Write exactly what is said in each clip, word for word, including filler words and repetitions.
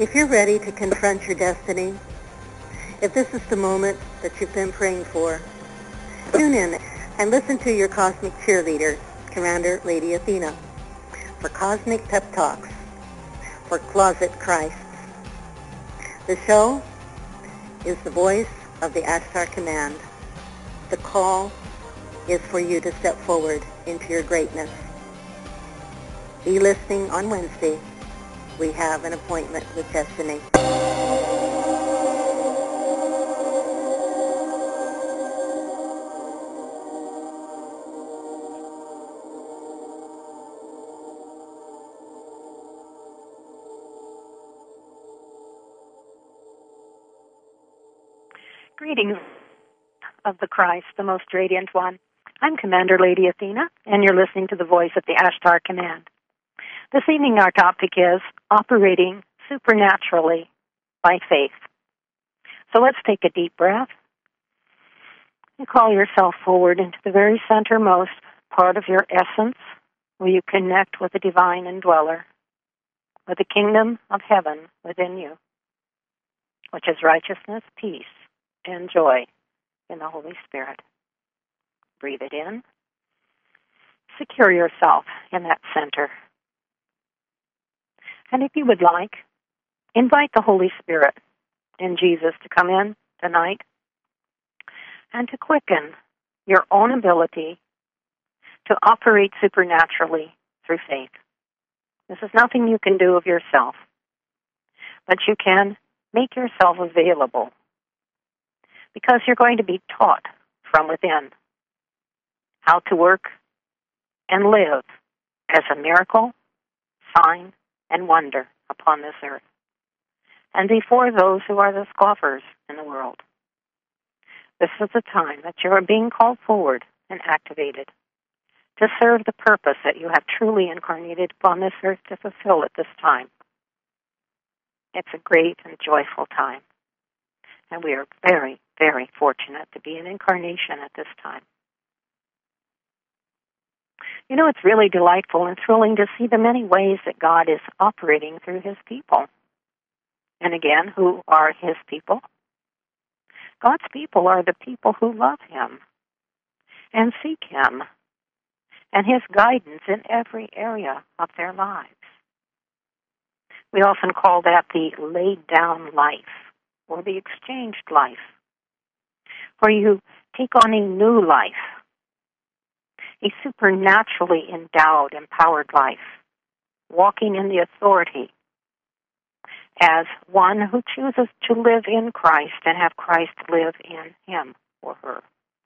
If you're ready to confront your destiny, if this is the moment that you've been praying for, tune in and listen to your cosmic cheerleader, Commander Lady Athena, for Cosmic Pep Talks for Closet Christs. The show is the voice of the Ashtar Command. The call is for you to step forward into your greatness. Be listening on Wednesday. We have an appointment with destiny. Greetings of the Christ, the most radiant one. I'm Commander Lady Athena, and you're listening to the voice of the Ashtar Command. This evening our topic is operating supernaturally by faith. So let's take a deep breath and call yourself forward into the very centermost part of your essence, where you connect with the divine indweller, with the kingdom of heaven within you, which is righteousness, peace, and joy in the Holy Spirit. Breathe it in. Secure yourself in that center. And if you would like, invite the Holy Spirit and Jesus to come in tonight and to quicken your own ability to operate supernaturally through faith. This is nothing you can do of yourself, but you can make yourself available because you're going to be taught from within how to work and live as a miracle, sign, and wonder upon this earth, and before those who are the scoffers in the world. This is the time that you are being called forward and activated to serve the purpose that you have truly incarnated upon this earth to fulfill at this time. It's a great and joyful time, and we are very, very fortunate to be an incarnation at this time. You know, it's really delightful and thrilling to see the many ways that God is operating through his people. And again, who are his people? God's people are the people who love him and seek him and his guidance in every area of their lives. We often call that the laid-down life or the exchanged life, where you take on a new life, a supernaturally endowed, empowered life, walking in the authority as one who chooses to live in Christ and have Christ live in him or her.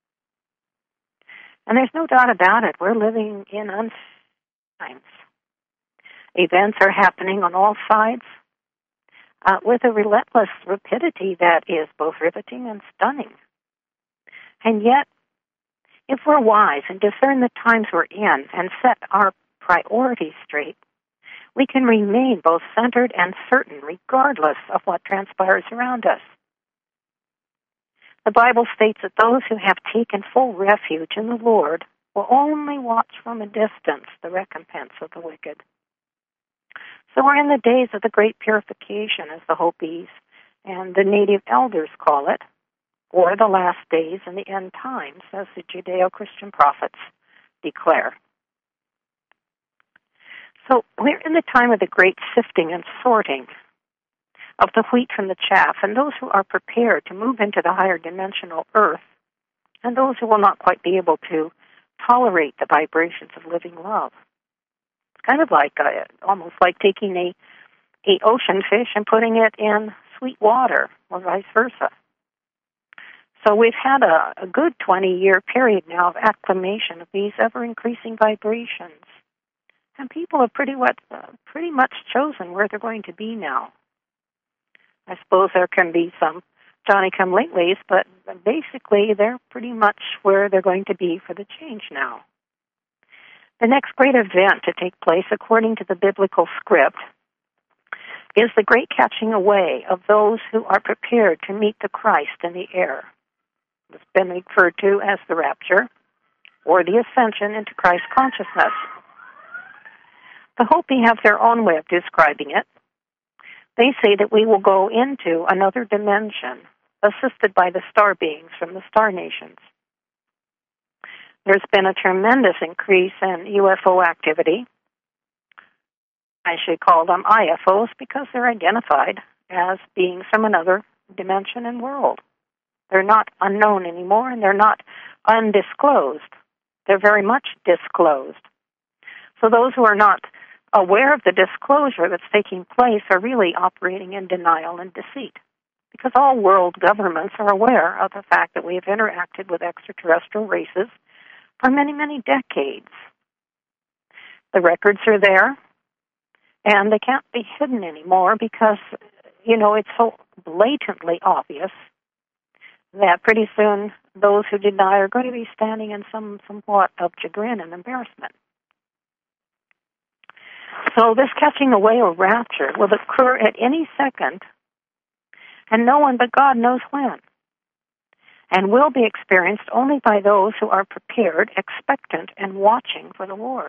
And there's no doubt about it, we're living in uncertain times. Events are happening on all sides uh, with a relentless rapidity that is both riveting and stunning. And yet, if we're wise and discern the times we're in and set our priorities straight, we can remain both centered and certain regardless of what transpires around us. The Bible states that those who have taken full refuge in the Lord will only watch from a distance the recompense of the wicked. So we're in the days of the great purification, as the Hopis and the native elders call it, or the last days and the end times, as the Judeo-Christian prophets declare. So we're in the time of the great sifting and sorting of the wheat from the chaff, and those who are prepared to move into the higher dimensional earth, and those who will not quite be able to tolerate the vibrations of living love. It's kind of like, uh, almost like taking a, a ocean fish and putting it in sweet water, or vice versa. So we've had a, a good twenty-year period now of acclimation of these ever-increasing vibrations. And people have pretty much, uh, pretty much chosen where they're going to be now. I suppose there can be some Johnny-come-latelys, but basically they're pretty much where they're going to be for the change now. The next great event to take place, according to the biblical script, is the great catching away of those who are prepared to meet the Christ in the air. It's been referred to as the rapture, or the ascension into Christ consciousness. The Hopi have their own way of describing it, They say that we will go into another dimension assisted by the star beings from the star nations. There's been a tremendous increase in U F O activity. I should call them I F Os because they're identified as beings from another dimension and world. They're not unknown anymore, and they're not undisclosed. They're very much disclosed. So those who are not aware of the disclosure that's taking place are really operating in denial and deceit, because all world governments are aware of the fact that we have interacted with extraterrestrial races for many, many decades. The records are there, and they can't be hidden anymore because, you know, it's so blatantly obvious that pretty soon those who deny are going to be standing in some somewhat of chagrin and embarrassment. So this catching away or rapture will occur at any second, and no one but God knows when, and will be experienced only by those who are prepared, expectant, and watching for the Lord.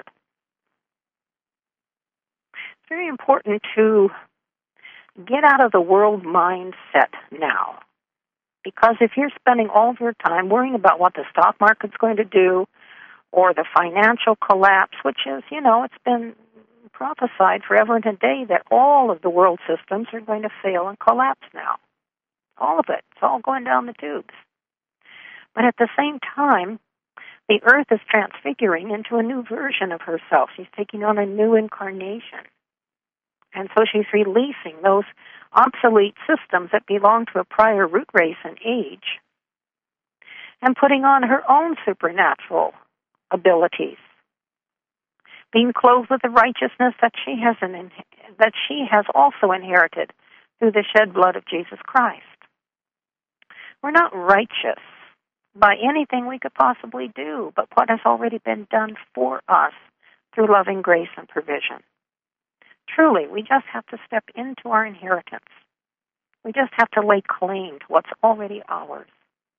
It's very important to get out of the world mindset now, because if you're spending all of your time worrying about what the stock market's going to do or the financial collapse, which is, you know, it's been prophesied forever and a day that all of the world systems are going to fail and collapse now. All of it. It's all going down the tubes. But at the same time, the earth is transfiguring into a new version of herself. She's taking on a new incarnation. And so she's releasing those obsolete systems that belong to a prior root race and age and putting on her own supernatural abilities, being clothed with the righteousness that she has an, that she has also inherited through the shed blood of Jesus Christ. We're not righteous by anything we could possibly do, but what has already been done for us through loving grace and provision. Truly, we just have to step into our inheritance. We just have to lay claim to what's already ours.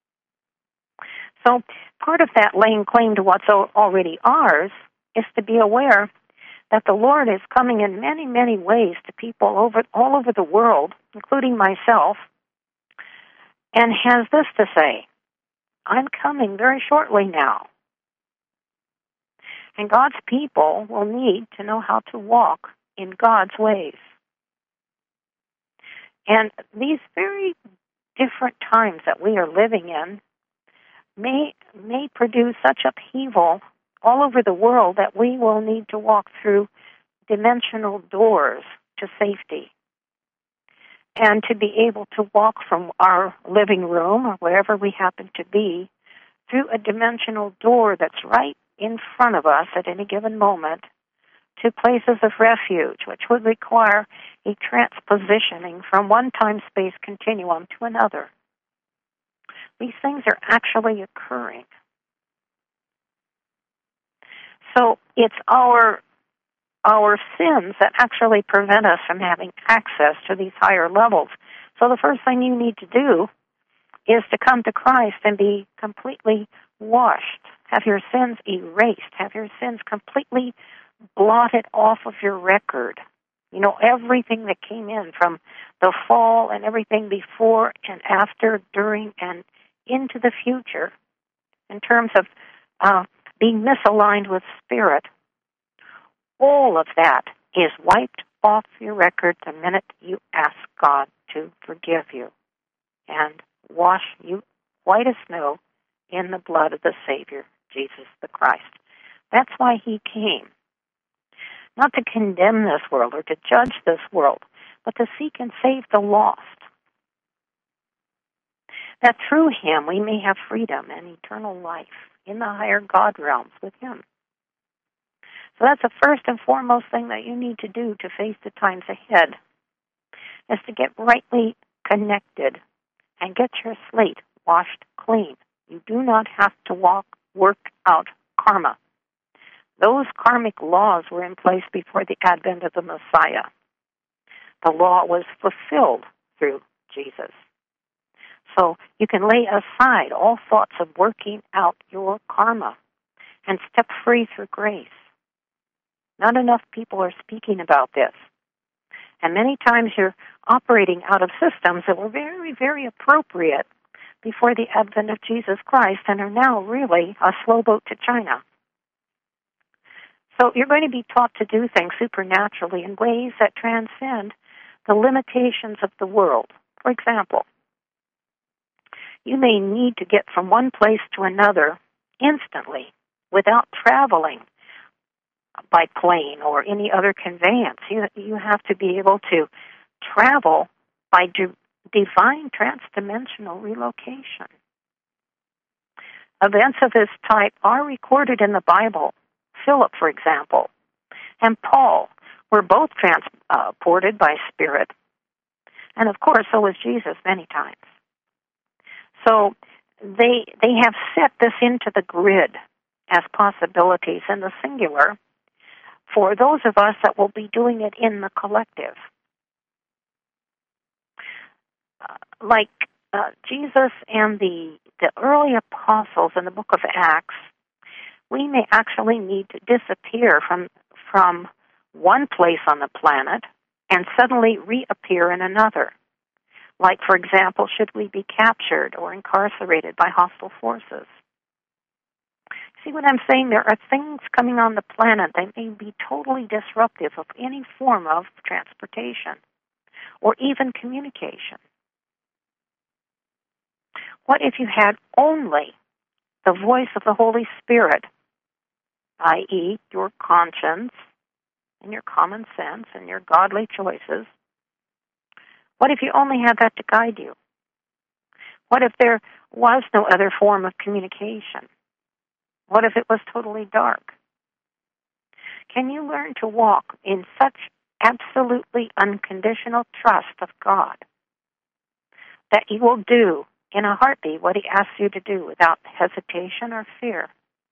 So part of that laying claim to what's already ours is to be aware that the Lord is coming in many, many ways to people over all over the world, including myself, and has this to say: I'm coming very shortly now. And God's people will need to know how to walk in God's ways. And these very different times that we are living in may may produce such upheaval all over the world that we will need to walk through dimensional doors to safety, and to be able to walk from our living room or wherever we happen to be through a dimensional door that's right in front of us at any given moment to places of refuge, which would require a transpositioning from one time-space continuum to another. These things are actually occurring. So it's our our sins that actually prevent us from having access to these higher levels. So the first thing you need to do is to come to Christ and be completely washed, have your sins erased, have your sins completely blotted off of your record. You know, everything that came in from the fall and everything before and after, during, and into the future in terms of uh, being misaligned with spirit, all of that is wiped off your record the minute you ask God to forgive you and wash you white as snow in the blood of the Savior, Jesus the Christ. That's why he came. Not to condemn this world or to judge this world, but to seek and save the lost. That through him we may have freedom and eternal life in the higher God realms with him. So that's the first and foremost thing that you need to do to face the times ahead, is to get rightly connected and get your slate washed clean. You do not have to walk, work out karma. Those karmic laws were in place before the advent of the Messiah. The law was fulfilled through Jesus. So you can lay aside all thoughts of working out your karma and step free through grace. Not enough people are speaking about this. And many times you're operating out of systems that were very, very appropriate before the advent of Jesus Christ and are now really a slow boat to China. So you're going to be taught to do things supernaturally in ways that transcend the limitations of the world. For example, you may need to get from one place to another instantly without traveling by plane or any other conveyance. You, you have to be able to travel by di- divine transdimensional relocation. Events of this type are recorded in the Bible. Philip, for example, and Paul were both transported by spirit. And of course, so was Jesus many times. So they they have set this into the grid as possibilities in the singular for those of us that will be doing it in the collective. Uh, like uh, Jesus and the, the early apostles in the book of Acts, we may actually need to disappear from from one place on the planet and suddenly reappear in another. Like, for example, should we be captured or incarcerated by hostile forces? See what I'm saying? There are things coming on the planet that may be totally disruptive of any form of transportation or even communication. What if you had only the voice of the Holy Spirit, that is your conscience and your common sense and your godly choices? What if you only had that to guide you? What if there was no other form of communication? What if it was totally dark? Can you learn to walk in such absolutely unconditional trust of God that you will do in a heartbeat what He asks you to do without hesitation or fear?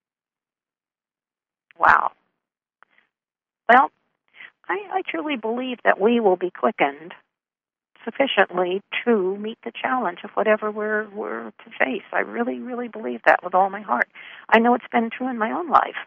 Wow. Well, I, I truly believe that we will be quickened sufficiently to meet the challenge of whatever we're, we're to face. I really, really believe that with all my heart. I know it's been true in my own life.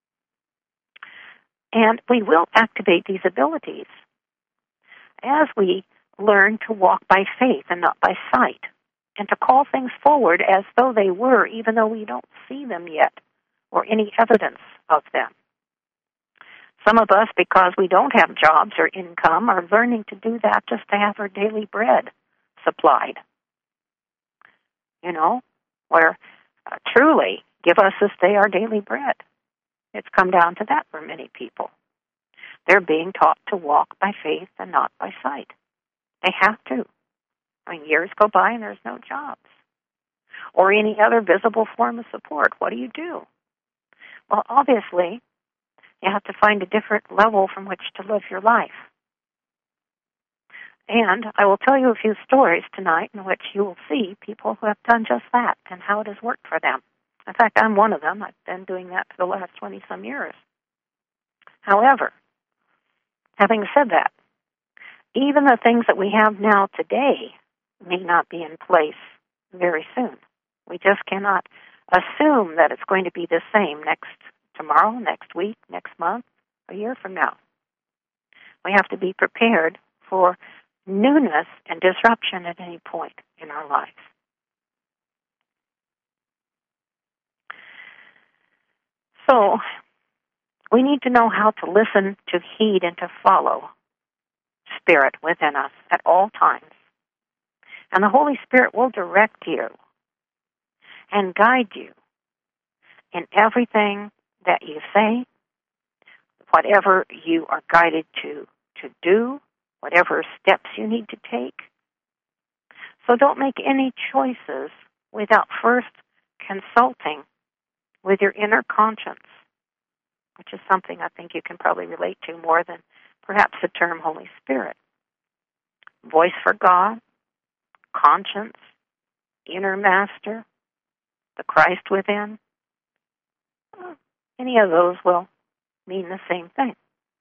And we will activate these abilities as we learn to walk by faith and not by sight, and to call things forward as though they were, even though we don't see them yet or any evidence of them. Some of us, because we don't have jobs or income, are learning to do that just to have our daily bread supplied. You know, where uh, truly, give us this day our daily bread. It's come down to that for many people. They're being taught to walk by faith and not by sight. They have to. I mean, years go by and there's no jobs or any other visible form of support. What do you do? Well, obviously, you have to find a different level from which to live your life. And I will tell you a few stories tonight in which you will see people who have done just that and how it has worked for them. In fact, I'm one of them. I've been doing that for the last twenty-some years. However, having said that, even the things that we have now today may not be in place very soon. We just cannot assume that it's going to be the same next tomorrow, next week, next month, a year from now. We have to be prepared for newness and disruption at any point in our lives. So, we need to know how to listen, to heed, and to follow Spirit within us at all times. And the Holy Spirit will direct you and guide you in everything that you say, whatever you are guided to, to do, whatever steps you need to take. So don't make any choices without first consulting with your inner conscience, which is something I think you can probably relate to more than perhaps the term Holy Spirit. Voice for God, conscience, inner master, the Christ within. Any of those will mean the same thing.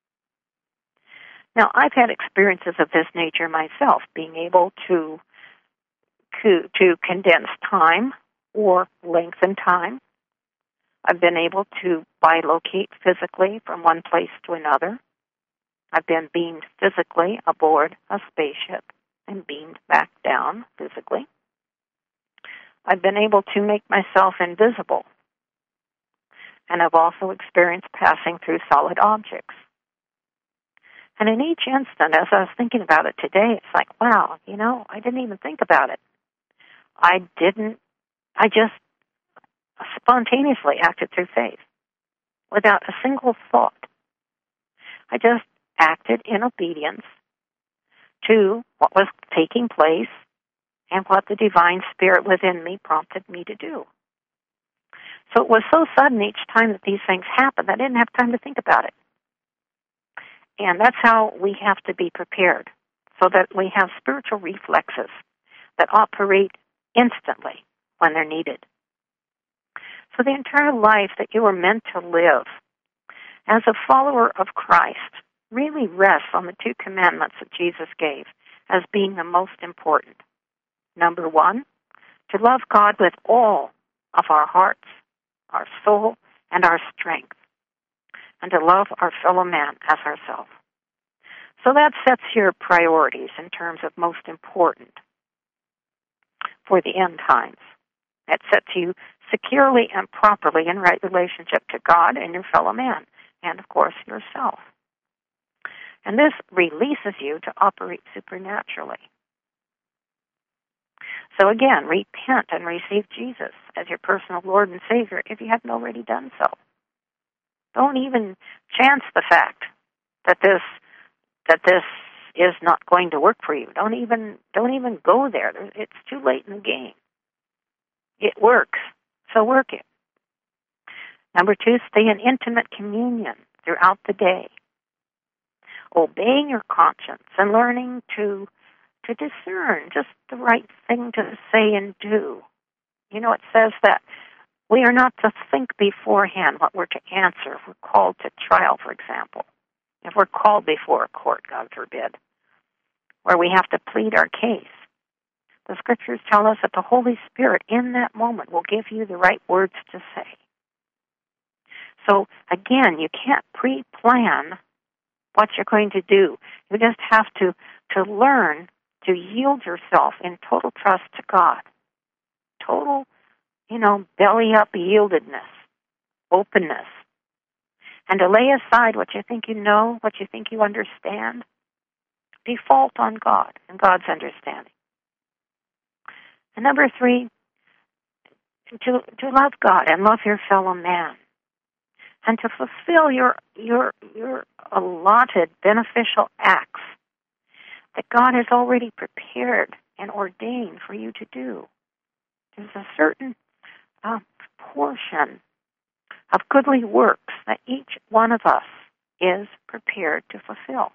Now, I've had experiences of this nature myself, being able to, to, to condense time or lengthen time. I've been able to bilocate physically from one place to another. I've been beamed physically aboard a spaceship and beamed back down physically. I've been able to make myself invisible. And I've also experienced passing through solid objects. And in each instant, as I was thinking about it today, it's like, wow, you know, I didn't even think about it. I didn't, I just spontaneously acted through faith without a single thought. I just acted in obedience to what was taking place and what the divine spirit within me prompted me to do. So it was so sudden each time that these things happened, I didn't have time to think about it. And that's how we have to be prepared, so that we have spiritual reflexes that operate instantly when they're needed. So the entire life that you were meant to live as a follower of Christ really rests on the two commandments that Jesus gave as being the most important. Number one, to love God with all of our hearts, our soul, and our strength, and to love our fellow man as ourselves. So that sets your priorities in terms of most important for the end times. That sets you securely and properly in right relationship to God and your fellow man, and of course yourself. And this releases you to operate supernaturally. So again, repent and receive Jesus as your personal Lord and Savior if you haven't already done so. Don't even chance the fact that this that this is not going to work for you. Don't even don't even go there. It's too late in the game. It works, so work it. Number two, stay in intimate communion throughout the day, obeying your conscience and learning to to discern just the right thing to say and do. You know, it says that we are not to think beforehand what we're to answer if we're called to trial, for example. If we're called before a court, God forbid, where we have to plead our case. The Scriptures tell us that the Holy Spirit in that moment will give you the right words to say. So, again, you can't pre-plan what you're going to do. You just have to, to learn to yield yourself in total trust to God. Total, you know, belly-up yieldedness, openness. And to lay aside what you think you know, what you think you understand. Default on God and God's understanding. And number three, to, to love God and love your fellow man. And to fulfill your, your, your allotted beneficial acts that God has already prepared and ordained for you to do. There's a certain uh, portion of goodly works that each one of us is prepared to fulfill.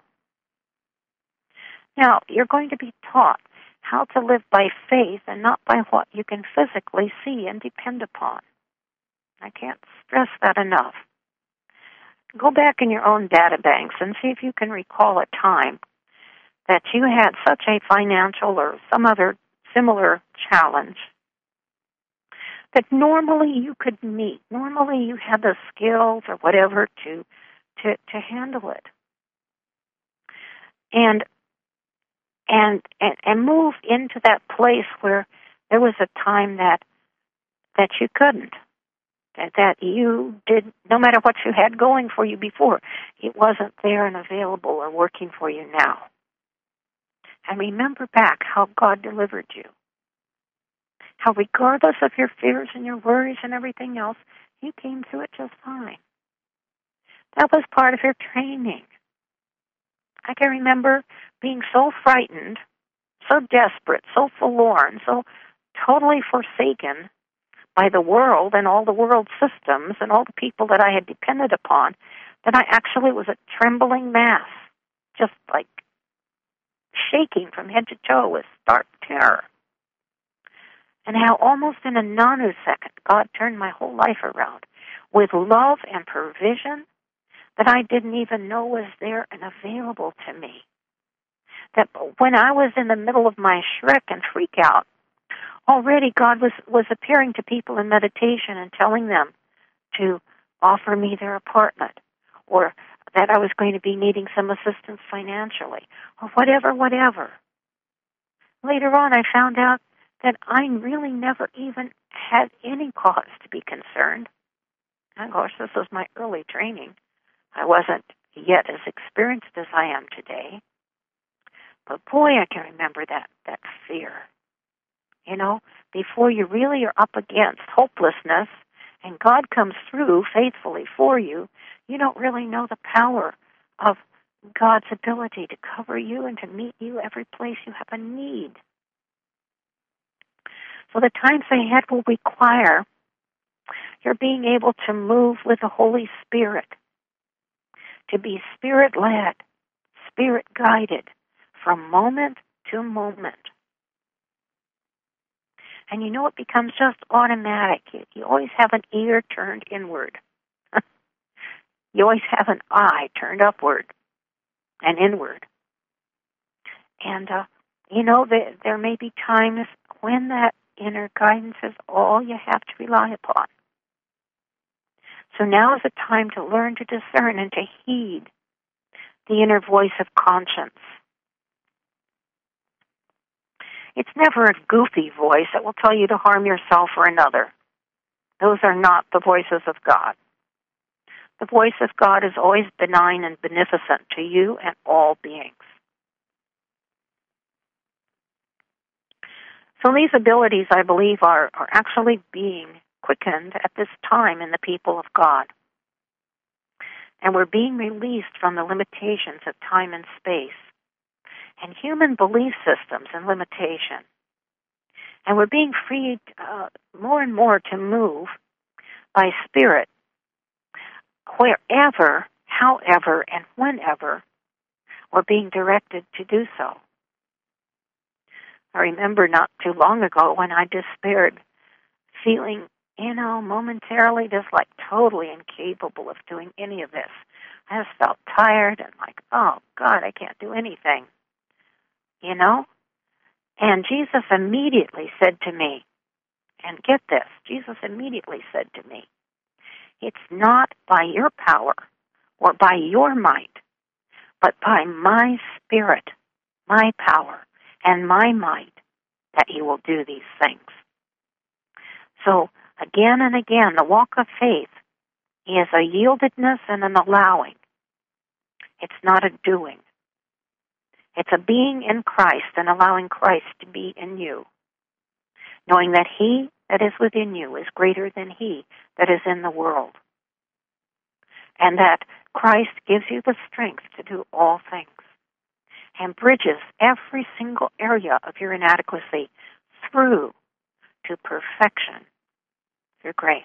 Now, you're going to be taught how to live by faith and not by what you can physically see and depend upon. I can't stress that enough. Go back in your own data banks and see if you can recall a time that you had such a financial or some other similar challenge that normally you could meet. Normally you had the skills or whatever to to, to handle it. And and and and move into that place where there was a time that that you couldn't. That, that you did, no matter what you had going for you before, it wasn't there and available or working for you now. And remember back how God delivered you. How regardless of your fears and your worries and everything else, you came through it just fine. That was part of your training. I can remember being so frightened, so desperate, so forlorn, so totally forsaken by the world and all the world systems and all the people that I had depended upon, that I actually was a trembling mass, just like shaking from head to toe with stark terror. And how almost in a nanosecond, God turned my whole life around with love and provision that I didn't even know was there and available to me. That when I was in the middle of my Shrek and freak out, already God was, was appearing to people in meditation and telling them to offer me their apartment or that I was going to be needing some assistance financially, or whatever, whatever. Later on, I found out that I really never even had any cause to be concerned. And of course, this was my early training. I wasn't yet as experienced as I am today. But boy, I can remember that, that fear. You know, before you really are up against hopelessness and God comes through faithfully for you, you don't really know the power of God's ability to cover you and to meet you every place you have a need. So the times ahead will require your being able to move with the Holy Spirit, to be Spirit-led, Spirit-guided from moment to moment. And you know, it becomes just automatic. You, you always have an ear turned inward. You always have an eye turned upward and inward. And, uh, you know, there, there may be times when that inner guidance is all you have to rely upon. So now is the time to learn to discern and to heed the inner voice of conscience. It's never a goofy voice that will tell you to harm yourself or another. Those are not the voices of God. The voice of God is always benign and beneficent to you and all beings. So these abilities, I believe, are, are actually being quickened at this time in the people of God. And we're being released from the limitations of time and space and human belief systems and limitation. And we're being freed uh, more and more to move by Spirit wherever, however, and whenever we're being directed to do so. I remember not too long ago when I despaired, feeling, you know, momentarily just like totally incapable of doing any of this. I just felt tired and like, oh, God, I can't do anything. You know? And Jesus immediately said to me, and get this, Jesus immediately said to me, it's not by your power or by your might, but by my Spirit, my power, and my might that you will do these things. So again and again, the walk of faith is a yieldedness and an allowing. It's not a doing. It's a being in Christ and allowing Christ to be in you, knowing that he that is within you is greater than he that is in the world, and that Christ gives you the strength to do all things and bridges every single area of your inadequacy through to perfection through grace.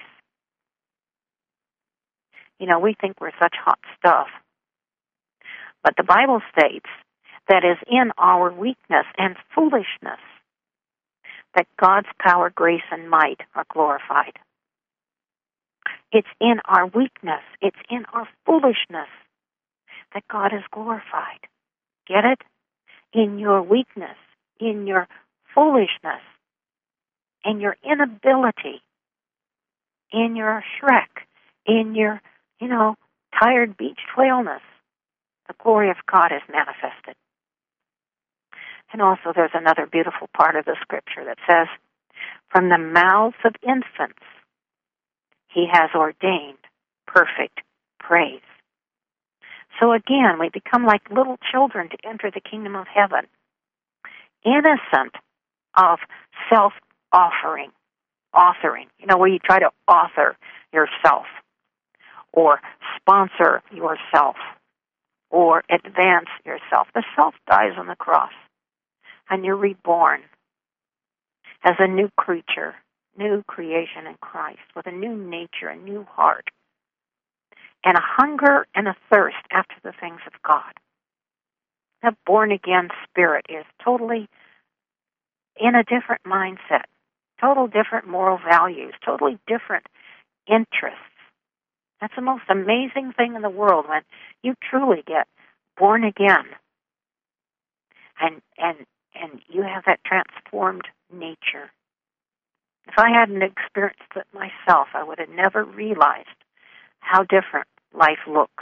You know, we think we're such hot stuff, but the Bible states that is in our weakness and foolishness that God's power, grace, and might are glorified. It's in our weakness, it's in our foolishness that God is glorified. Get it? In your weakness, in your foolishness, in your inability, in your Shrek, in your, you know, tired beached whaleness, the glory of God is manifested. And also there's another beautiful part of the scripture that says, from the mouths of infants he has ordained perfect praise. So again, we become like little children to enter the kingdom of heaven, innocent of self-offering, authoring, you know, where you try to author yourself or sponsor yourself or advance yourself. The self dies on the cross, and you're reborn as a new creature, new creation in Christ, with a new nature, a new heart, and a hunger and a thirst after the things of God. That born-again spirit is totally in a different mindset, total different moral values, totally different interests. That's the most amazing thing in the world when you truly get born again and and and you have that transformed nature. If I hadn't experienced it myself, I would have never realized how different life looks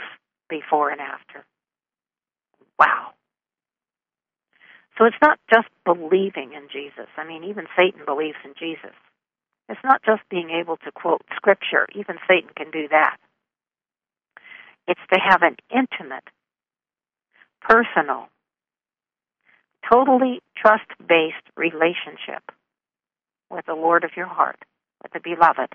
before and after. Wow. So it's not just believing in Jesus. I mean, even Satan believes in Jesus. It's not just being able to quote Scripture. Even Satan can do that. It's to have an intimate, personal, totally trust-based relationship with the Lord of your heart, with the Beloved.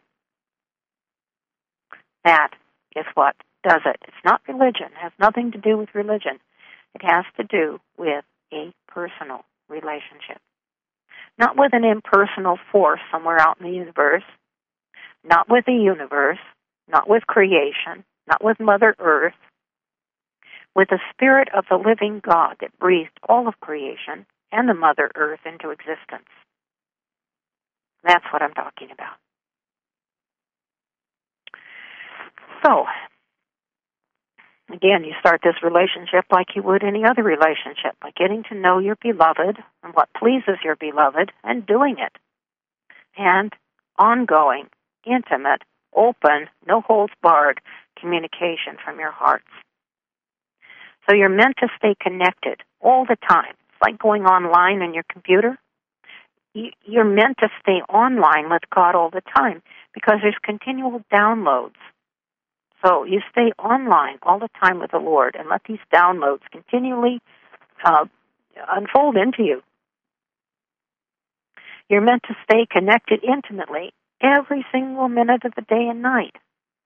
That is what does it. It's not religion. It has nothing to do with religion. It has to do with a personal relationship. Not with an impersonal force somewhere out in the universe, not with the universe, not with creation, not with Mother Earth, with the Spirit of the living God that breathed all of creation and the Mother Earth into existence. That's what I'm talking about. So, again, you start this relationship like you would any other relationship, by getting to know your beloved and what pleases your beloved and doing it. And ongoing, intimate, open, no holds barred communication from your hearts. So you're meant to stay connected all the time. It's like going online on your computer. You're meant to stay online with God all the time because there's continual downloads. So you stay online all the time with the Lord and let these downloads continually uh, unfold into you. You're meant to stay connected intimately every single minute of the day and night.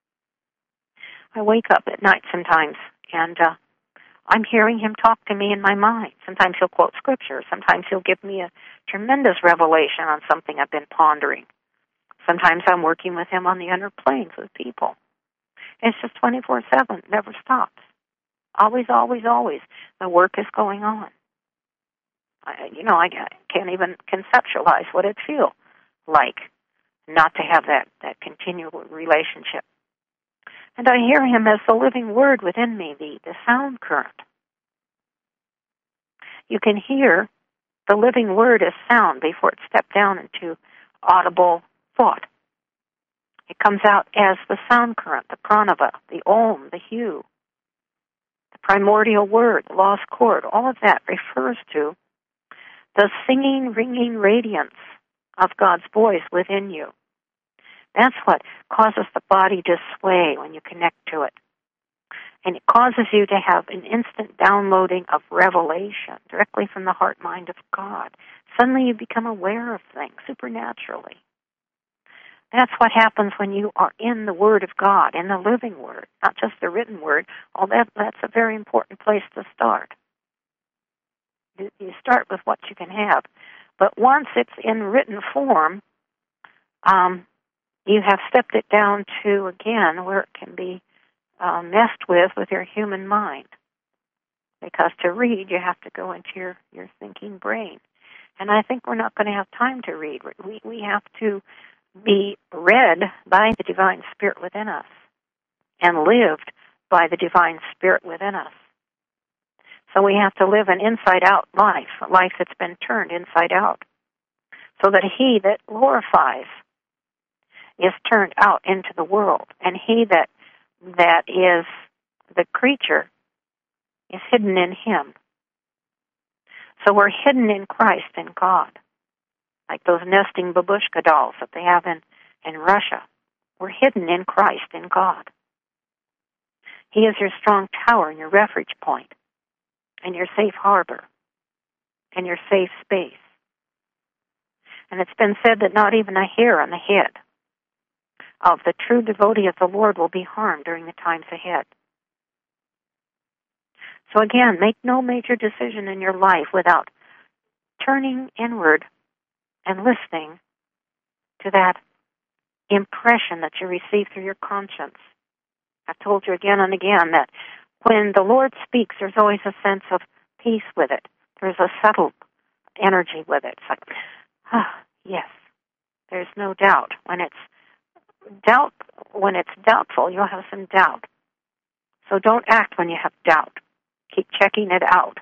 I wake up at night sometimes, and uh, I'm hearing Him talk to me in my mind. Sometimes He'll quote Scripture. Sometimes He'll give me a tremendous revelation on something I've been pondering. Sometimes I'm working with Him on the inner planes with people. It's just twenty-four seven, never stops. Always, always, always. The work is going on. I, you know, I can't even conceptualize what it feels like not to have that, that continual relationship. And I hear Him as the living Word within me, the, the sound current. You can hear the living Word as sound before it steps down into audible thought. It comes out as the sound current, the pranava, the om, the hue, the primordial word, the lost chord. All of that refers to the singing, ringing radiance of God's voice within you. That's what causes the body to sway when you connect to it. And it causes you to have an instant downloading of revelation directly from the heart mind of God. Suddenly you become aware of things supernaturally. That's what happens when you are in the Word of God, in the living Word, not just the written Word. All that, that's a very important place to start. You, you start with what you can have. But once it's in written form, um, you have stepped it down to, again, where it can be uh, messed with with your human mind. Because to read, you have to go into your, your thinking brain. And I think we're not going to have time to read. We, we have to be read by the Divine Spirit within us and lived by the Divine Spirit within us. So we have to live an inside-out life, a life that's been turned inside out, so that He that glorifies is turned out into the world, and He that that is the creature is hidden in Him. So we're hidden in Christ and God. Like those nesting babushka dolls that they have in, in Russia. We're hidden in Christ, in God. He is your strong tower and your refuge point, and your safe harbor, and your safe space. And it's been said that not even a hair on the head of the true devotee of the Lord will be harmed during the times ahead. So again, make no major decision in your life without turning inward and listening to that impression that you receive through your conscience. I've told you again and again that when the Lord speaks, there's always a sense of peace with it. There's a settled energy with it. It's like, ah, yes, there's no doubt. When it's doubt, when it's doubtful, you'll have some doubt. So don't act when you have doubt. Keep checking it out.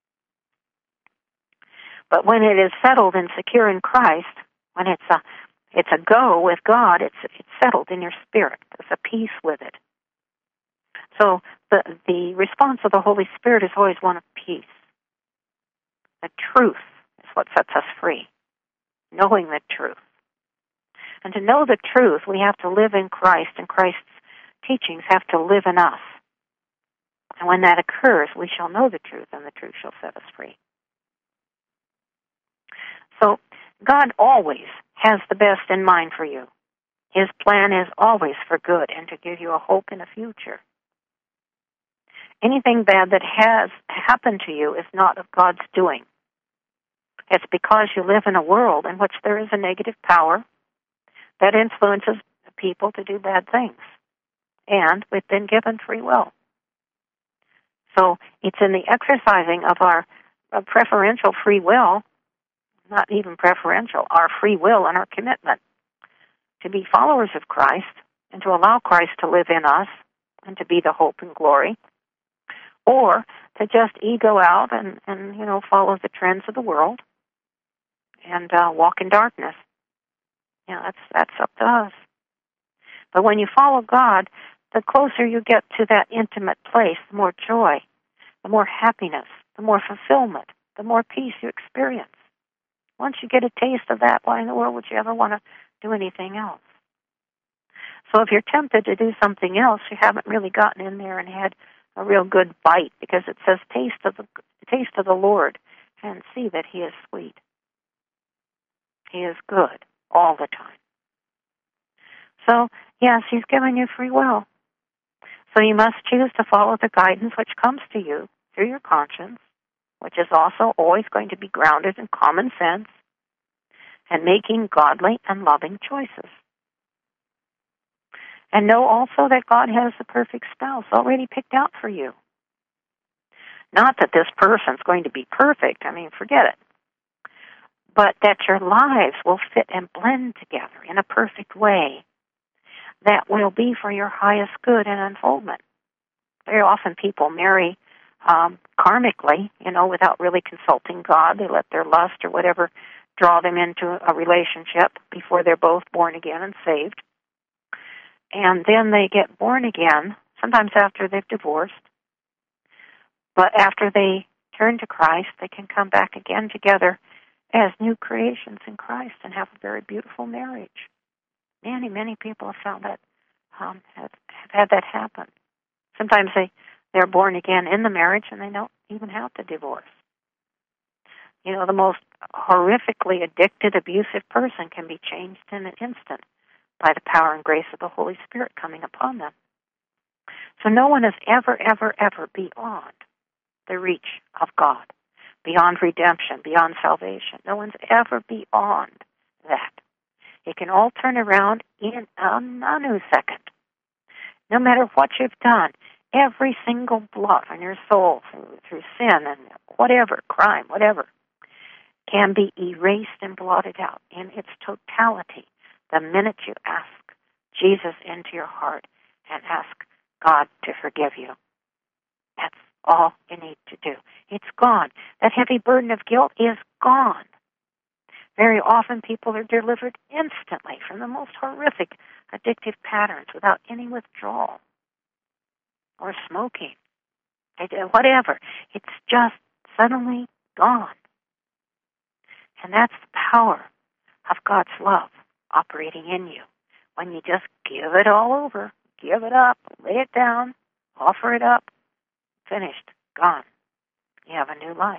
But when it is settled and secure in Christ, when it's a it's a go with God, it's it's settled in your spirit. There's a peace with it. So the, the response of the Holy Spirit is always one of peace. The truth is what sets us free, knowing the truth. And to know the truth, we have to live in Christ, and Christ's teachings have to live in us. And when that occurs, we shall know the truth, and the truth shall set us free. So God always has the best in mind for you. His plan is always for good and to give you a hope in a future. Anything bad that has happened to you is not of God's doing. It's because you live in a world in which there is a negative power that influences people to do bad things. And we've been given free will. So it's in the exercising of our preferential free will, not even preferential, our free will and our commitment to be followers of Christ and to allow Christ to live in us and to be the hope and glory, or to just ego out and, and you know, follow the trends of the world and uh, walk in darkness. Yeah, that's that's up to us. But when you follow God, the closer you get to that intimate place, the more joy, the more happiness, the more fulfillment, the more peace you experience. Once you get a taste of that, why in the world would you ever want to do anything else? So if you're tempted to do something else, you haven't really gotten in there and had a real good bite, because it says taste of the taste of the Lord and see that He is sweet. He is good all the time. So, yes, He's given you free will. So you must choose to follow the guidance which comes to you through your conscience, which is also always going to be grounded in common sense and making godly and loving choices. And know also that God has the perfect spouse already picked out for you. Not that this person's going to be perfect, I mean, forget it. But that your lives will fit and blend together in a perfect way that will be for your highest good and unfoldment. Very often people marry um, karmically, you know, without really consulting God. They let their lust or whatever draw them into a relationship before they're both born again and saved. And then they get born again, sometimes after they've divorced. But after they turn to Christ, they can come back again together as new creations in Christ and have a very beautiful marriage. Many, many people have found that, um, have, have had that happen. Sometimes they, they're born again in the marriage and they don't even have to divorce. You know, the most horrifically addicted, abusive person can be changed in an instant by the power and grace of the Holy Spirit coming upon them. So no one is ever, ever, ever beyond the reach of God, beyond redemption, beyond salvation. No one's ever beyond that. It can all turn around in a nanosecond. No matter what you've done, every single blot on your soul through, through sin and whatever, crime, whatever, can be erased and blotted out in its totality the minute you ask Jesus into your heart and ask God to forgive you. That's all you need to do. It's gone. That heavy burden of guilt is gone. Very often people are delivered instantly from the most horrific addictive patterns without any withdrawal or smoking, whatever. It's just suddenly gone. And that's the power of God's love operating in you. When you just give it all over, give it up, lay it down, offer it up, finished, gone. You have a new life.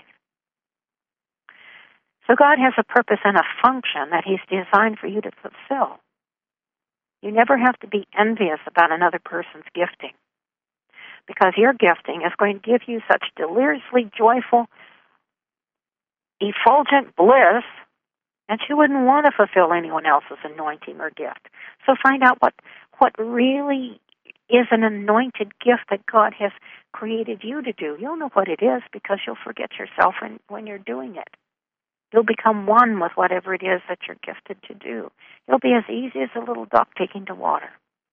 So God has a purpose and a function that He's designed for you to fulfill. You never have to be envious about another person's gifting, because your gifting is going to give you such deliriously joyful, effulgent bliss that you wouldn't want to fulfill anyone else's anointing or gift. So find out what, what really is an anointed gift that God has created you to do. You'll know what it is because you'll forget yourself when, when you're doing it. You'll become one with whatever it is that you're gifted to do. It'll be as easy as a little duck taking to water.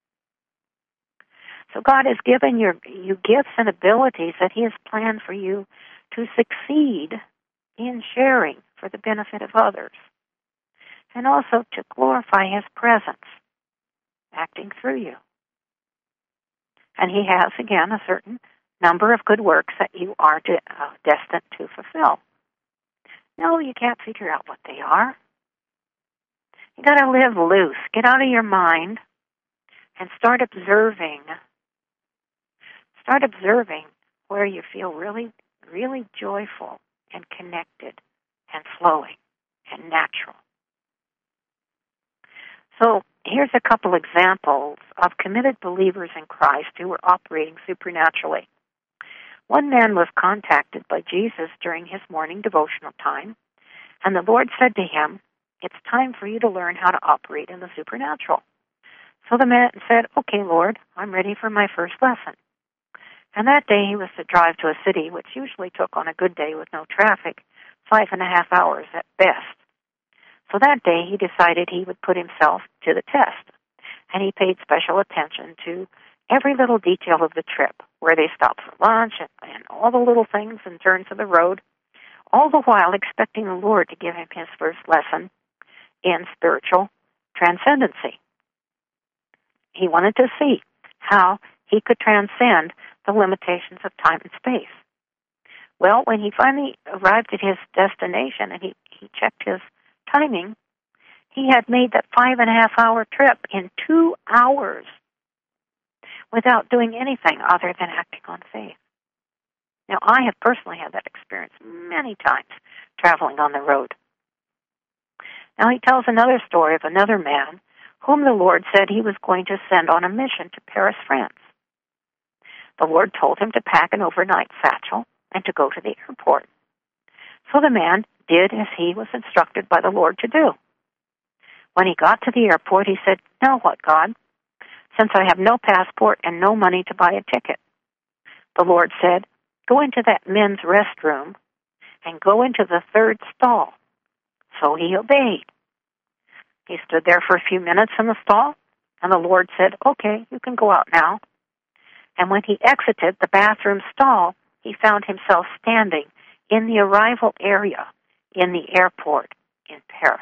So God has given your, you gifts and abilities that He has planned for you to succeed in sharing for the benefit of others, and also to glorify His presence acting through you. And he has, again, a certain number of good works that you are de- uh, destined to fulfill. No, you can't figure out what they are. You got to live loose. Get out of your mind and start observing. Start observing where you feel really, really joyful and connected and flowing and natural. So here's a couple examples of committed believers in Christ who were operating supernaturally. One man was contacted by Jesus during his morning devotional time, and the Lord said to him, "It's time for you to learn how to operate in the supernatural." So the man said, "Okay, Lord, I'm ready for my first lesson." And that day he was to drive to a city which usually took, on a good day with no traffic, five and a half hours at best. So that day he decided he would put himself to the test, and he paid special attention to every little detail of the trip, where they stopped for lunch and, and all the little things and turns of the road, all the while expecting the Lord to give him his first lesson in spiritual transcendency. He wanted to see how he could transcend the limitations of time and space. Well, when he finally arrived at his destination and he, he checked his timing, he had made that five and a half hour trip in two hours without doing anything other than acting on faith. Now, I have personally had that experience many times traveling on the road. Now, he tells another story of another man whom the Lord said he was going to send on a mission to Paris, France. The Lord told him to pack an overnight satchel and to go to the airport. So the man did as he was instructed by the Lord to do. When he got to the airport, he said, "Now what, God? Since I have no passport and no money to buy a ticket." The Lord said, "Go into that men's restroom and go into the third stall." So he obeyed. He stood there for a few minutes in the stall, and the Lord said, "Okay, you can go out now." And when he exited the bathroom stall, he found himself standing in the arrival area in the airport in Paris.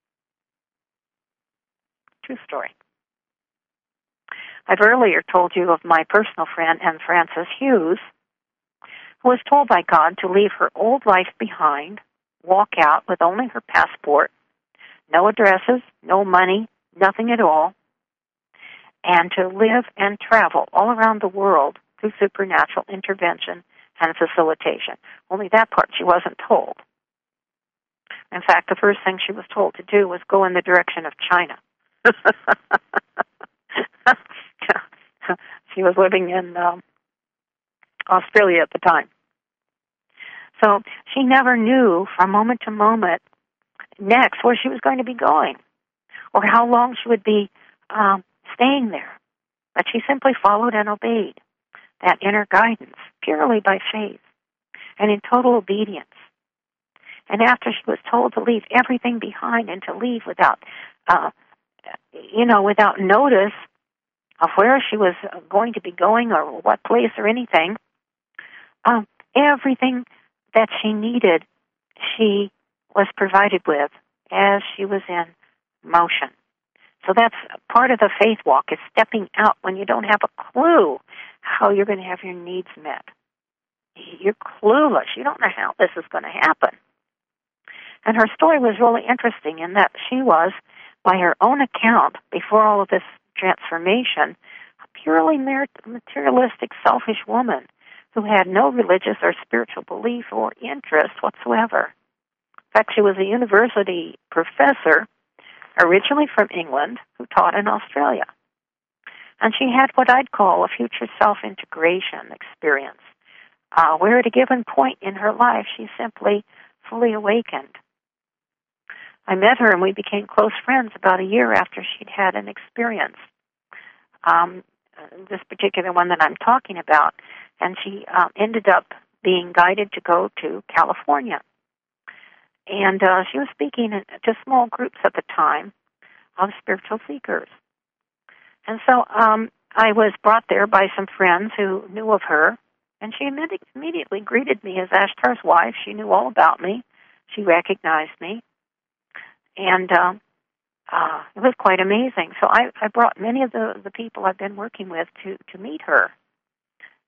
True story. I've earlier told you of my personal friend, Anne Frances Hughes, who was told by God to leave her old life behind, walk out with only her passport, no addresses, no money, nothing at all, and to live and travel all around the world through supernatural intervention and facilitation. Only that part she wasn't told. In fact, the first thing she was told to do was go in the direction of China. She was living in um, Australia at the time. So she never knew from moment to moment next where she was going to be going or how long she would be um, staying there. But she simply followed and obeyed that inner guidance purely by faith and in total obedience. And after she was told to leave everything behind and to leave without, uh, you know, without notice of where she was going to be going or what place or anything, um, everything that she needed, she was provided with as she was in motion. So that's part of the faith walk, is stepping out when you don't have a clue how you're going to have your needs met. You're clueless. You don't know how this is going to happen. And her story was really interesting in that she was, by her own account, before all of this transformation, a purely materialistic, selfish woman who had no religious or spiritual belief or interest whatsoever. In fact, she was a university professor, originally from England, who taught in Australia. And she had what I'd call a future self-integration experience, uh, where at a given point in her life, she simply fully awakened. I met her and we became close friends about a year after she'd had an experience, um, this particular one that I'm talking about, and she uh, ended up being guided to go to California. And uh, she was speaking to small groups at the time of spiritual seekers. And so um, I was brought there by some friends who knew of her, and she immediately greeted me as Ashtar's wife. She knew all about me. She recognized me. And uh, uh, it was quite amazing. So I, I brought many of the, the people I've been working with to, to meet her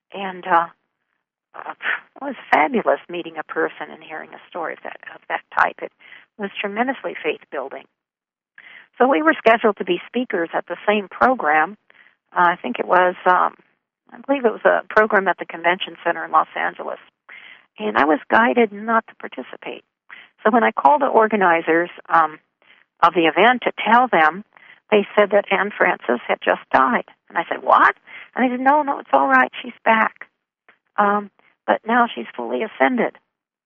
And uh, uh, it was fabulous meeting a person and hearing a story of that, of that type. It was tremendously faith-building. So we were scheduled to be speakers at the same program. Uh, I think it was, um, I believe it was a program at the Convention Center in Los Angeles. And I was guided not to participate. So when I called the organizers um, of the event to tell them, they said that Anne Francis had just died. And I said, what? And they said, no, no, it's all right. She's back. Um, but now she's fully ascended.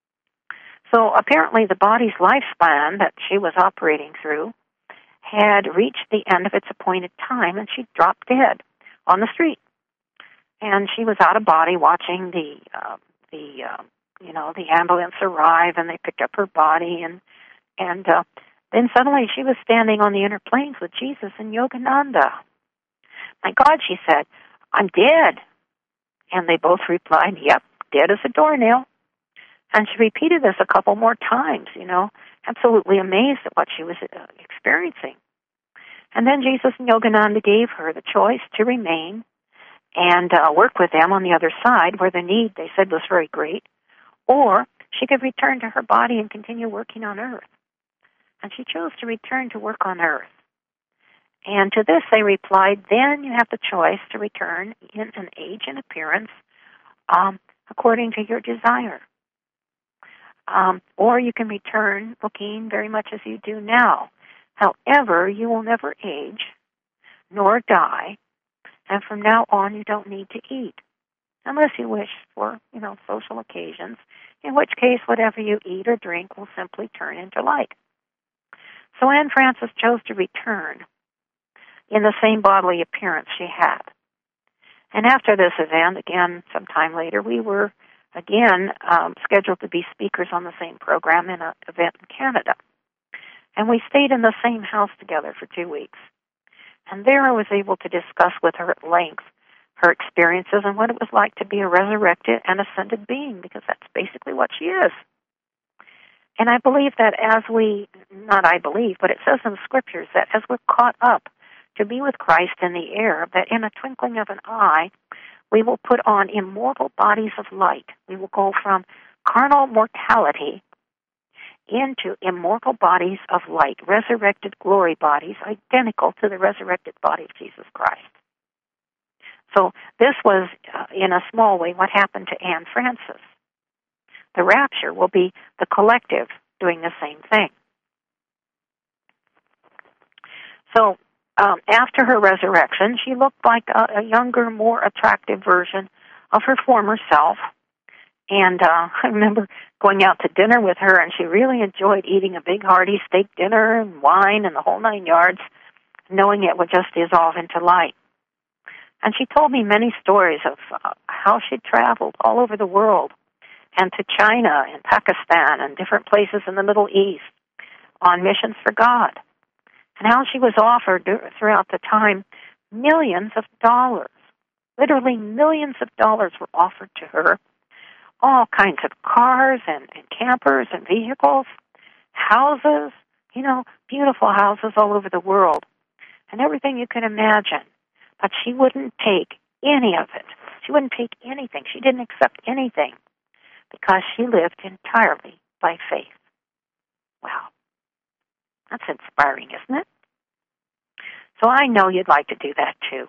So apparently the body's lifespan that she was operating through had reached the end of its appointed time, and she dropped dead on the street. And she was out of body watching the, uh, the uh, you know, the ambulance arrive, and they picked up her body, and and uh, then suddenly she was standing on the inner planes with Jesus and Yogananda. My God, she said, I'm dead. And they both replied, yep, dead as a doornail. And she repeated this a couple more times, you know, absolutely amazed at what she was uh, experiencing. And then Jesus and Yogananda gave her the choice to remain and uh, work with them on the other side, where the need, they said, was very great, or she could return to her body and continue working on earth. And she chose to return to work on earth. And to this they replied, then you have the choice to return in an age and appearance um, according to your desire. Um, or you can return looking very much as you do now. However, you will never age nor die, and from now on you don't need to eat, unless you wish for, you know, social occasions, in which case whatever you eat or drink will simply turn into light. So Anne Francis chose to return in the same bodily appearance she had. And after this event, again, sometime later, we were again um, scheduled to be speakers on the same program in an event in Canada. And we stayed in the same house together for two weeks. And there I was able to discuss with her at length her experiences and what it was like to be a resurrected and ascended being, because that's basically what she is. And I believe that as we, not I believe, but it says in the Scriptures that as we're caught up to be with Christ in the air, that in a twinkling of an eye, we will put on immortal bodies of light. We will go from carnal mortality into immortal bodies of light, resurrected glory bodies, identical to the resurrected body of Jesus Christ. So this was, uh, in a small way, what happened to Anne Francis. The rapture will be the collective doing the same thing. So um, after her resurrection, she looked like a, a younger, more attractive version of her former self. And uh, I remember going out to dinner with her, and she really enjoyed eating a big, hearty steak dinner and wine and the whole nine yards, knowing it would just dissolve into light. And she told me many stories of uh, how she'd traveled all over the world, and to China and Pakistan and different places in the Middle East on missions for God, and how she was offered throughout the time millions of dollars. Literally millions of dollars were offered to her, all kinds of cars and, and campers and vehicles, houses, you know, beautiful houses all over the world, and everything you can imagine. But she wouldn't take any of it. She wouldn't take anything. She didn't accept anything because she lived entirely by faith. Wow. That's inspiring, isn't it? So I know you'd like to do that too.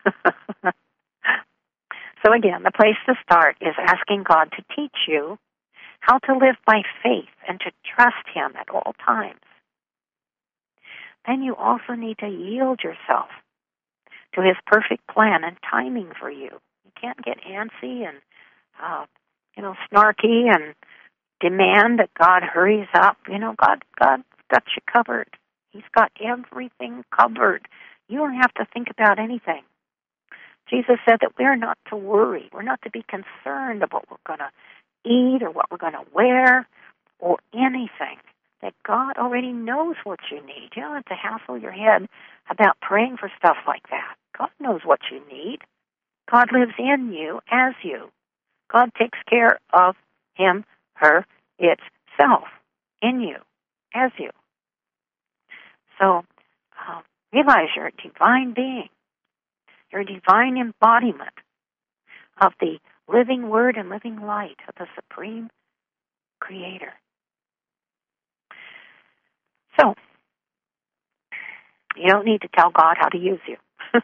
So again, the place to start is asking God to teach you how to live by faith and to trust Him at all times. Then you also need to yield yourself to His perfect plan and timing for you. You can't get antsy and, uh, you know, snarky and demand that God hurries up. You know, God, God's got you covered. He's got everything covered. You don't have to think about anything. Jesus said that we're not to worry. We're not to be concerned about what we're going to eat or what we're going to wear or anything. That God already knows what you need. You don't have to hassle your head about praying for stuff like that. God knows what you need. God lives in you as you. God takes care of him, her, itself, in you, as you. So uh, realize you're a divine being. You're a divine embodiment of the living Word and living light of the Supreme Creator. So, you don't need to tell God how to use you.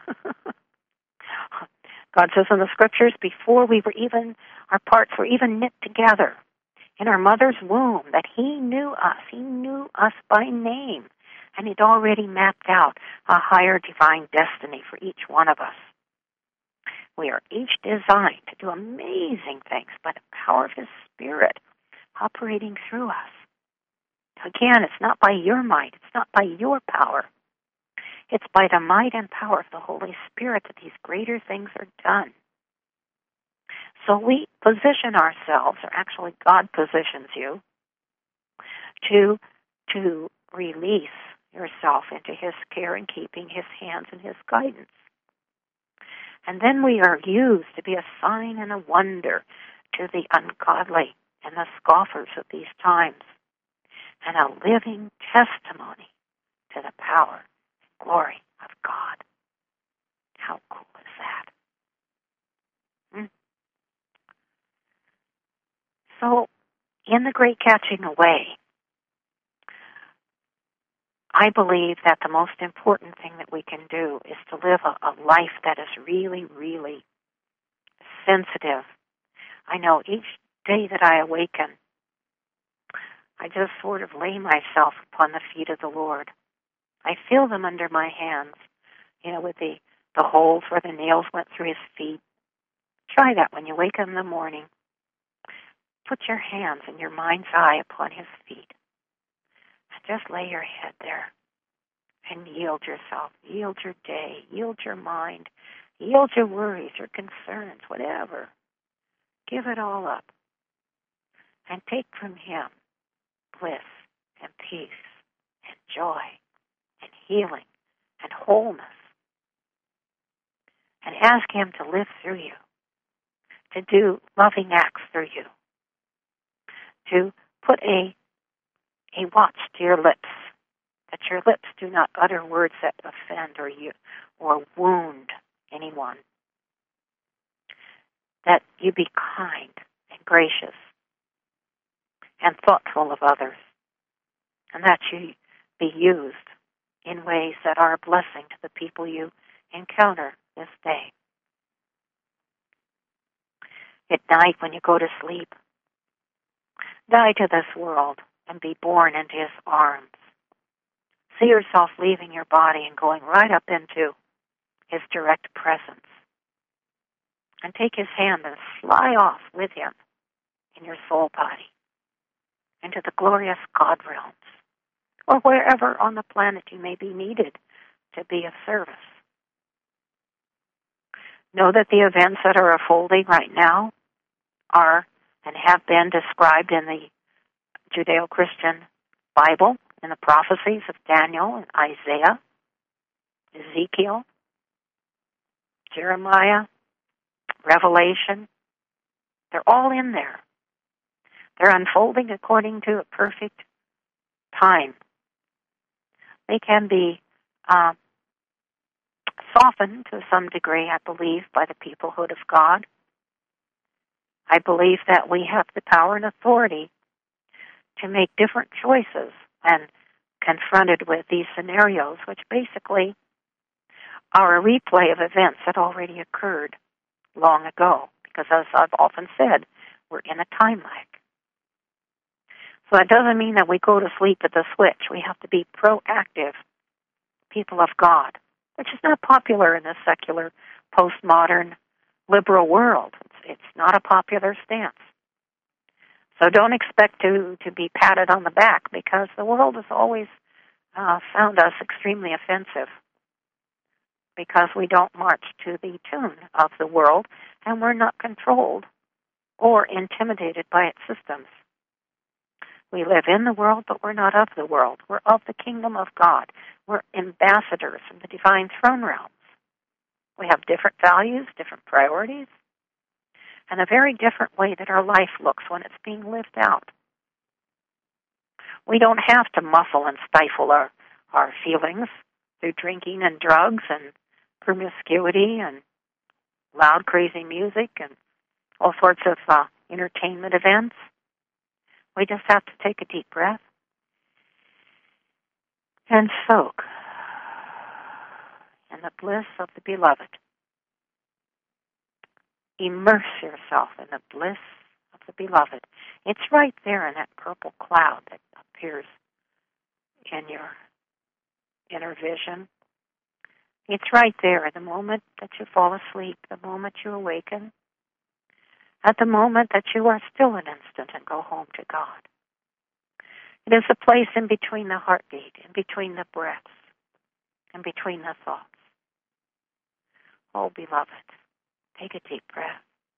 God says in the Scriptures, before we were even, our parts were even knit together in our mother's womb, that He knew us. He knew us by name. And He'd already mapped out a higher divine destiny for each one of us. We are each designed to do amazing things by the power of His Spirit operating through us. Again, it's not by your might. It's not by your power. It's by the might and power of the Holy Spirit that these greater things are done. So we position ourselves, or actually God positions you, to, to release yourself into His care and keeping, His hands and His guidance. And then we are used to be a sign and a wonder to the ungodly and the scoffers of these times, and a living testimony to the power and glory of God. How cool is that? Hmm? So, in the great catching away, I believe that the most important thing that we can do is to live a, a life that is really, really sensitive. I know each day that I awaken, I just sort of lay myself upon the feet of the Lord. I feel them under my hands, you know, with the, the holes where the nails went through His feet. Try that when you wake up in the morning. Put your hands in your mind's eye upon His feet. And just lay your head there and yield yourself. Yield your day. Yield your mind. Yield your worries, your concerns, whatever. Give it all up. And take from Him bliss and peace and joy and healing and wholeness. And ask Him to live through you, to do loving acts through you, to put a, a watch to your lips, that your lips do not utter words that offend or you or wound anyone, that you be kind and gracious and thoughtful of others, and that you be used in ways that are a blessing to the people you encounter this day. At night when you go to sleep, die to this world and be born into His arms. See yourself leaving your body and going right up into His direct presence. And take His hand and fly off with Him in your soul body into the glorious God realms, or wherever on the planet you may be needed to be of service. Know that the events that are unfolding right now are and have been described in the Judeo-Christian Bible, in the prophecies of Daniel and Isaiah, Ezekiel, Jeremiah, Revelation. They're all in there. They're unfolding according to a perfect time. They can be uh, softened to some degree, I believe, by the peoplehood of God. I believe that we have the power and authority to make different choices when confronted with these scenarios, which basically are a replay of events that already occurred long ago, because as I've often said, we're in a time lag. So that doesn't mean that we go to sleep at the switch. We have to be proactive people of God, which is not popular in this secular, postmodern, liberal world. It's, it's not a popular stance. So don't expect to, to be patted on the back, because the world has always uh, found us extremely offensive, because we don't march to the tune of the world, and we're not controlled or intimidated by its systems. We live in the world, but we're not of the world. We're of the kingdom of God. We're ambassadors of the divine throne realms. We have different values, different priorities, and a very different way that our life looks when it's being lived out. We don't have to muffle and stifle our, our feelings through drinking and drugs and promiscuity and loud, crazy music and all sorts of uh, entertainment events. We just have to take a deep breath and soak in the bliss of the beloved. Immerse yourself in the bliss of the beloved. It's right there in that purple cloud that appears in your inner vision. It's right there at the moment that you fall asleep, the moment you awaken, at the moment that you are still an instant and go home to God. It is a place in between the heartbeat, in between the breaths, in between the thoughts. Oh, beloved, take a deep breath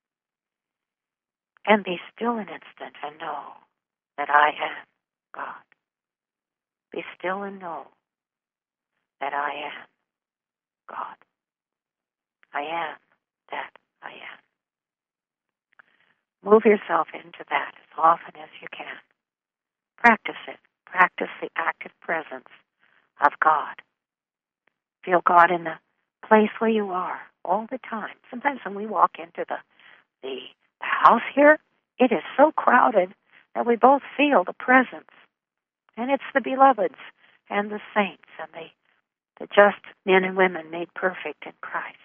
and be still an instant and know that I am God. Be still and know that I am God. I am that I am. Move yourself into that as often as you can. Practice it. Practice the active presence of God. Feel God in the place where you are all the time. Sometimes when we walk into the, the, the house here, it is so crowded that we both feel the presence. And it's the beloveds and the saints and the, the just men and women made perfect in Christ.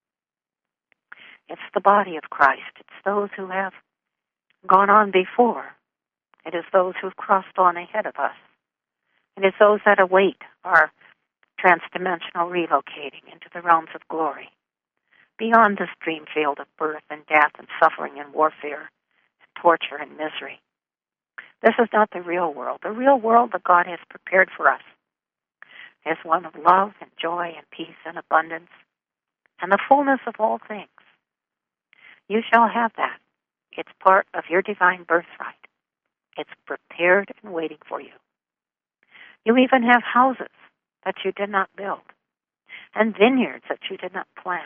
It's the body of Christ. It's those who have gone on before. It is those who have crossed on ahead of us. It is those that await our transdimensional relocating into the realms of glory, beyond this dream field of birth and death and suffering and warfare and torture and misery. This is not the real world. The real world that God has prepared for us is one of love and joy and peace and abundance and the fullness of all things. You shall have that. It's part of your divine birthright. It's prepared and waiting for you. You even have houses that you did not build, and vineyards that you did not plant,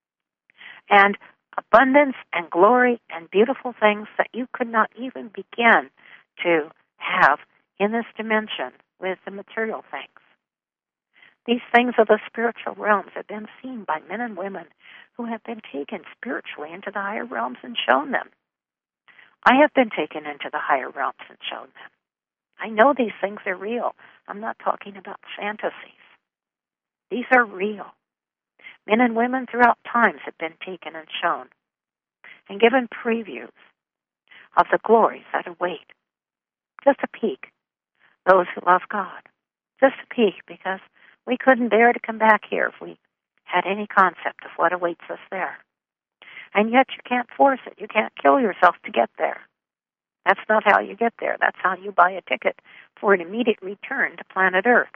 and abundance and glory and beautiful things that you could not even begin to have in this dimension with the material things. These things of the spiritual realms have been seen by men and women who have been taken spiritually into the higher realms and shown them. I have been taken into the higher realms and shown them. I know these things are real. I'm not talking about fantasies. These are real. Men and women throughout times have been taken and shown and given previews of the glories that await. Just a peek. Those who love God. Just a peek, because we couldn't bear to come back here if we had any concept of what awaits us there. And yet you can't force it. You can't kill yourself to get there. That's not how you get there. That's how you buy a ticket for an immediate return to planet Earth.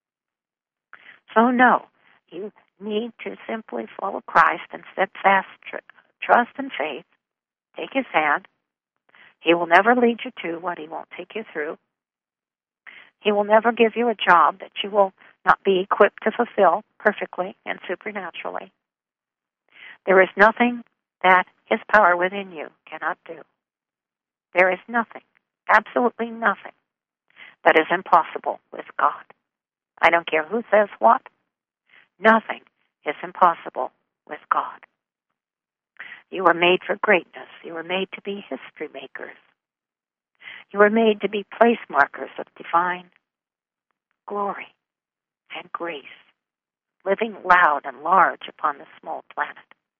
So no, you need to simply follow Christ and steadfast tr- trust and faith. Take his hand. He will never lead you to what he won't take you through. He will never give you a job that you will not be equipped to fulfill perfectly and supernaturally. There is nothing that his power within you cannot do. There is nothing, absolutely nothing, that is impossible with God. I don't care who says what. Nothing is impossible with God. You are made for greatness. You are made to be history makers. You are made to be place markers of divine glory and grace, living loud and large upon this small planet.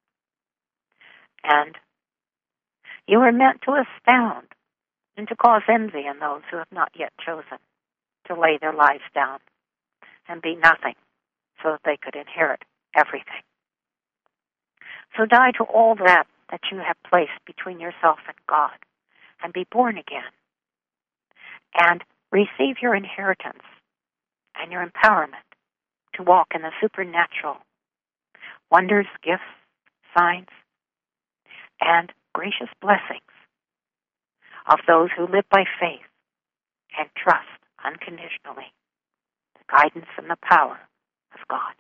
And you are meant to astound and to cause envy in those who have not yet chosen to lay their lives down and be nothing so that they could inherit everything. So die to all that that you have placed between yourself and God and be born again and receive your inheritance and your empowerment to walk in the supernatural wonders, gifts, signs, and gracious blessings of those who live by faith and trust unconditionally the guidance and the power of God.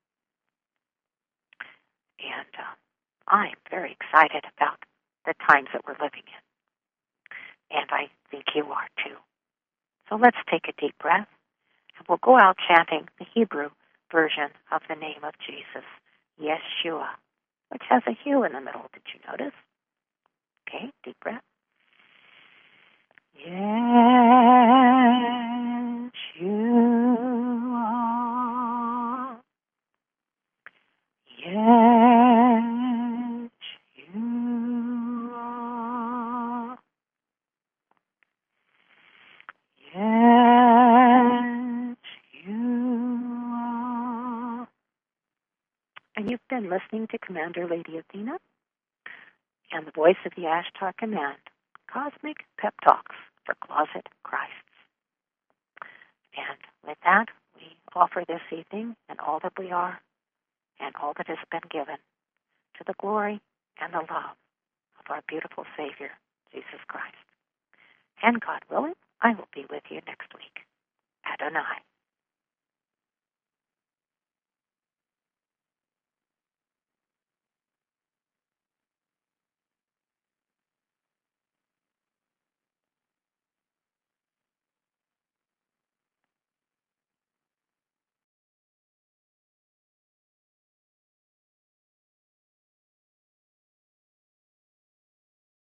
And uh, I'm very excited about the times that we're living in. And I think you are too. So let's take a deep breath, and we'll go out chanting the Hebrew version of the name of Jesus, Yeshua. which has a hue in the middle. Did you notice? Okay, deep breath. Yes, you are. Yes, you are. Yes, you are. And you've been listening to Commander Lady Athena and the voice of the Ashtar Command, Cosmic Pep Talks for Closet Christs. And with that, we offer this evening and all that we are and all that has been given to the glory and the love of our beautiful Savior, Jesus Christ. And God willing, I will be with you next week. Adonai.